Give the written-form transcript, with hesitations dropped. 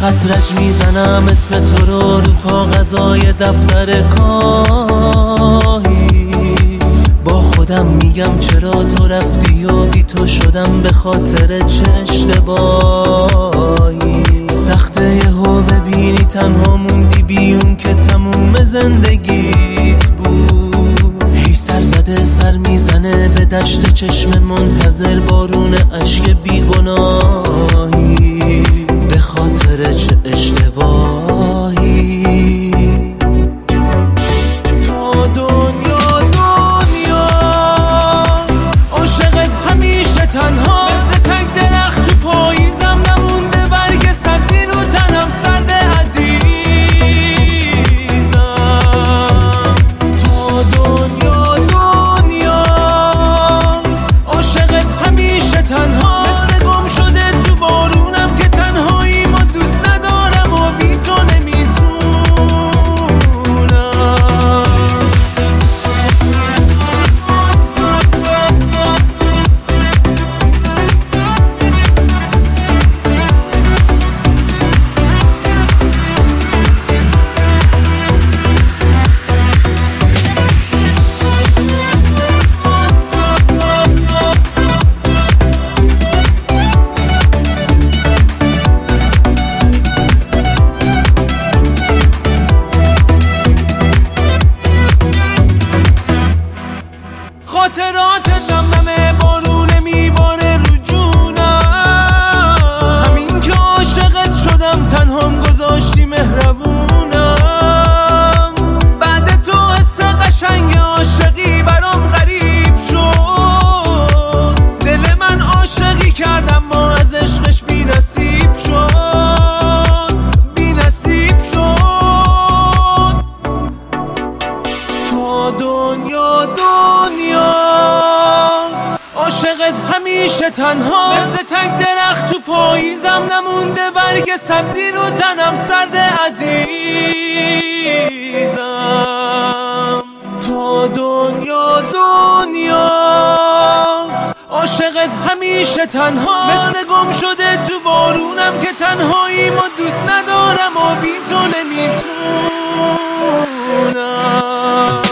خط رج میزنم اسم تو رو کاغذای دفتر کاهی. با خودم میگم چرا تو رفتی و بی تو شدم به خاطر چه اشتباهی. سخته یهو ببینی تنها موندی بیون که تموم زندگیت بود. هی سر زده سر میزنه به دشت چشم منتظر بارون اشک بیگناهی. به خاطر چه اشتباهی. تا دنیا دنیاست عاشقت همیشه تنها. مثل تک درخت تو پاییزم نمونده برگ سبزی رو تنم سرد عزیزم. تا دنیا دنیاست عاشقت همیشه تنها. مثل گم شده تو بارونم که تنهایی ما دوست ندارم و بی تو نمیتونم. خاطرات دمدمه بارونه میباره رو جونم. همین که عاشقت شدم تنهام گذاشتی مهربونم. بعد تو حس قشنگ عاشقی برام غریب شد. دل من عاشقی کردم ما از عشقش بی نصیب شد. بی نصیب شد. تا دنیا دنیاست عاشقت همیشه تنها. مثل تک درخت تو پاییزم نمونده برگ سبزی رو تنم سرد عزیزم. تا دنیا دنیاست عاشقت همیشه تنها. مثل گم شده تو بارونم که تنهایی ما دوست ندارم و بی تو نمیتونم.